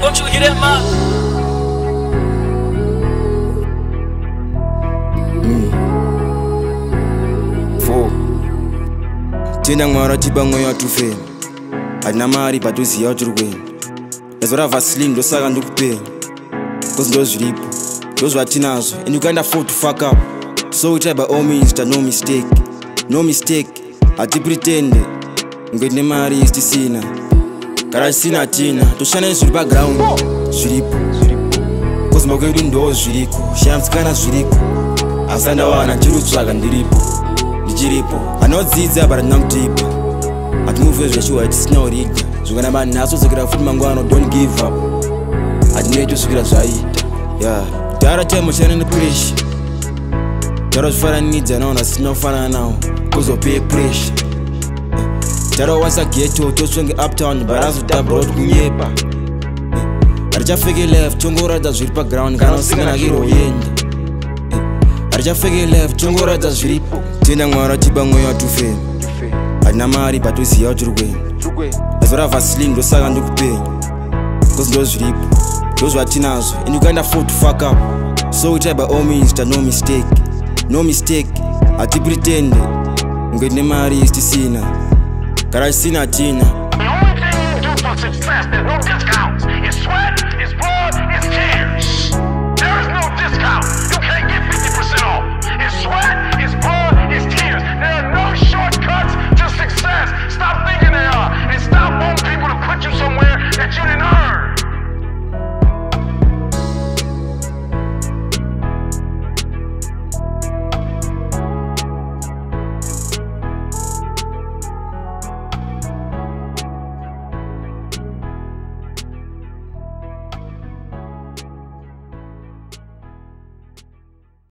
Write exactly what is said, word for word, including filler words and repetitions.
Don't you hear that, man? Mm. Four. Tenda ngwara tiba ngoya tufeni. Adina mari patuziya uturukweni. Ezora Vaseline ndosaka ndikupenya. Cause ndozviripo. Ndozvatinazo. And you can't afford to fuck up. So we try by all means to no mistake. No mistake. Ati pretend. Ngwene mari istisina. Kara sina tina. Toshana zviri pa ground. Zviripo. Cause makwedu ndo zviriko. Shamskana zviriko. Asanda wana chirutsvaga ndiripo. Ndichiripo. Anodzidza but ndinamutipa. Ati move zveshuwa itisina urida. Zvokana bani naso zokera futi mangwano. Don't give up. Ati necho zvikira zvaita. Yeah. Dara time chana ne pressure. Dara zvifaranidza nawo nasina kufanana nawo. Cause of pay pressure. Dara wasa ghetto toswenge uptown barazodabra kuti kunyepa. Arichafeke left chongoradza zviri pa ground kana usingana kiro yenda. Arichafeke left chongoradza zviripo. Tenda mwara tiba mweya tufeni. Adina mari patuziya uturukweni. Ezora Vaseline ndosaka ndikupenya. Cause ndozviripo. Ndozvatinazo. And you can't afford to fuck up. So we try by all means to no mistake. No mistake. Ati pretend. Ngwene mari istisina. Kara sina tina. The only thing you do for success, there's no discounts. It's sweat.